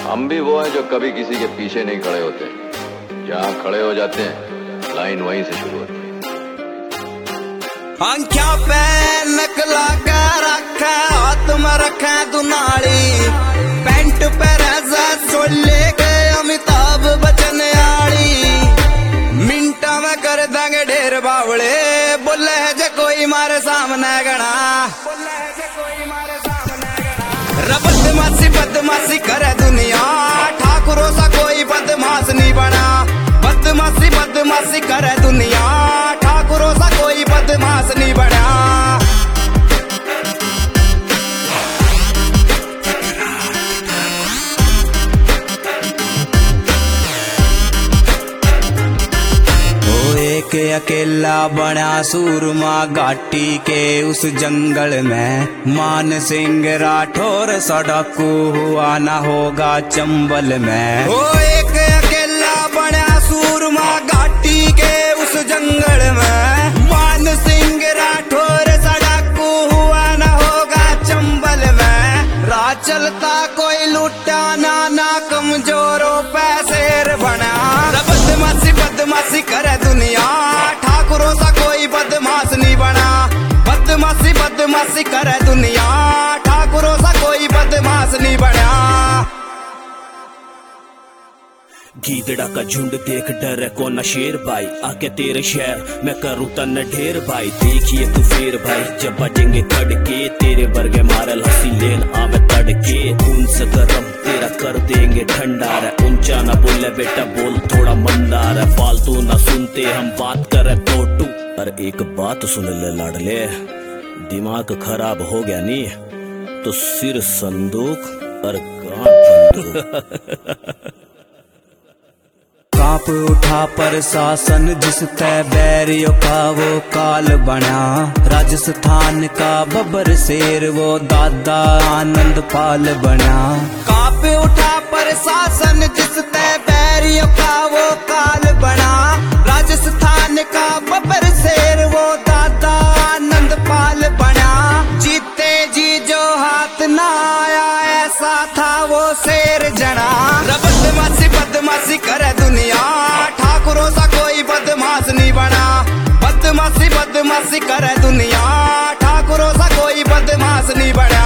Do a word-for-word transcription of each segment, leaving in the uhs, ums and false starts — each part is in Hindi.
हम भी वो हैं जो कभी किसी के पीछे नहीं खड़े होते, जहाँ खड़े हो जाते हैं लाइन वहीं से शुरू होती है। आंखों पे नकला के रखा, हाथ में रखा दुनाली, पैंट पे रजा सोले के अमिताभ बच्चन आड़ी, मिंटा में कर देंगे ढेर बावले, बोले है जे कोई मारे सामने गणा, बदमाशी बदमाशी करे दुनिया, ठाकुरों सा कोई बदमाश नहीं बना, बदमाशी बदमाशी करे दुनिया, ठाकुरों सा कोई बदमाश नहीं बना। एक अकेला बना सूरमा घाटी के उस जंगल में, मान सिंह राठौर सड़कू हुआ ना होगा चंबल में। ओ एक अकेला बना सूरमा घाटी के उस जंगल में, मान सिंह राठौर सड़कू हुआ ना होगा चंबल में। राह चलता कोई लुटा ना ना कमजोरों पे शेर बना, बदमाशी बदमाशी करे दुनिया, ठाकुरों सा कोई बदमाश नहीं बना, बदमाशी बदमाशी करे दुनिया, ठाकुरों सा कोई बदमाश नहीं बना। गीदड़ा का झुंड देख डर को न शेर भाई, आके तेरे शहर मैं करूँ तन ढेर भाई, देखिए तू फेर भाई जब बजेंगे तड़के, तेरे बरगे मारल हसी लेन आवे तड़के, खून से गरम तेरा कर देंगे ठंडा रे, ऊंचा ना बोले बेटा बोल थोड़ा मंदा रे, फालतू ना सुनते हम बात करे तो टू। पर एक बात सुन ले लाडले, दिमाग खराब हो गया नी तो सिर संदूक और कान बंदूक। कांप उठा प्रशासन जिस तय बैरियों का वो काल बना, राजस्थान का बब्बर शेर वो दादा आनंद पाल बना। कांप उठा प्रशासन जिस तय बैरियों का वो काल बना, राजस्थान का बब्बर शेर वो दादा आनंद पाल बना। जीते जी जो हाथ ना आया ऐसा था वो शेर जना, बदमाशी बदमाशी करे दुनिया, ठाकुरों सा कोई बदमाश नहीं बना, बदमाशी बदमाशी करे दुनिया, ठाकुरों सा कोई बदमाश नहीं बना।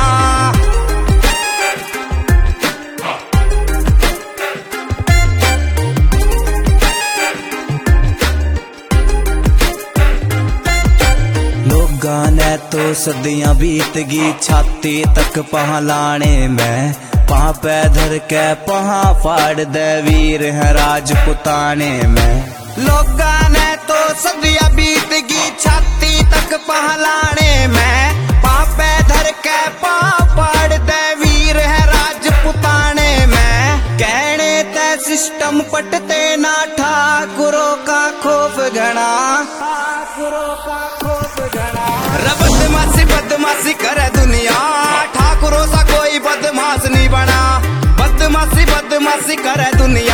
गाने तो सदियां बीत गई, छाती तक पहलाने में, पहाँ पे धर के पहाँ फाड़ दे वीर है राजपुताने में। लोग गाने तो सदियां बीत गई, छाती तक पहलाने में, पहाँ पे धर के पहाँ फाड़ दे वीर है राजपुताने में। कहने ते सिस्टम पटते ना, ठाकुरों का खौफ घना, ठाकुरों का खौफ घना। बदमाशी बदमाशी करे दुनिया, ठाकुरों सा कोई बदमाश नहीं बना, बदमाशी बदमाशी करे दुनिया।